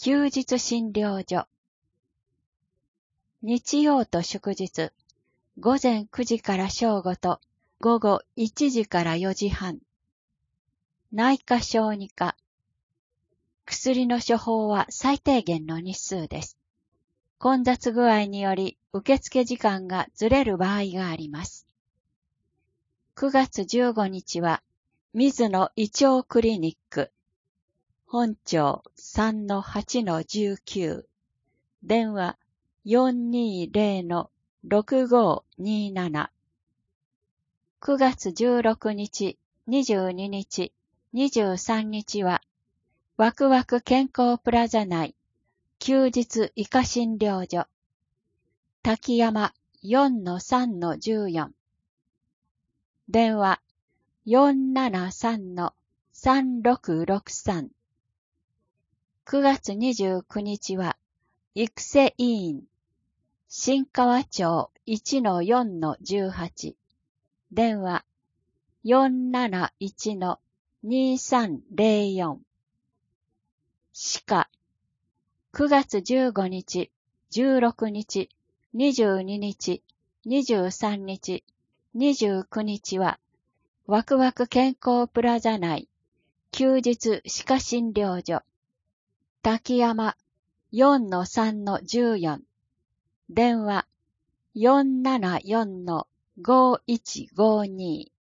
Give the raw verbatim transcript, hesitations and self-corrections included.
休日診療所。日曜と祝日、午前くじから正午と午後いちじからよじはん。内科小児科。薬の処方は最低限の日数です。混雑具合により受付時間がずれる場合があります。くがつじゅうごにちは、水野胃腸クリニック。本庁 さんのはちのじゅうきゅう。電話 よんにーぜろのろくごーにーなな。くがつじゅうろくにち、にじゅうににち、にじゅうさんにちは、ワクワク健康プラザ内、休日医科診療所、滝山 よんのさんのじゅうよん。電話 よんななさんのさんろくろくさん。くがつにじゅうくにちは、育成委員、新川町 いちのよんのじゅうはち。電話 よんなないちのにさんぜろよん。歯科。くがつじゅうごにち、じゅうろくにち、にじゅうににち、にじゅうさんにち、にじゅうくにちは、ワクワク健康プラザ内、休日歯科診療所、滝山 よんのさんのじゅうよん。電話 よんななよんのごいちごに。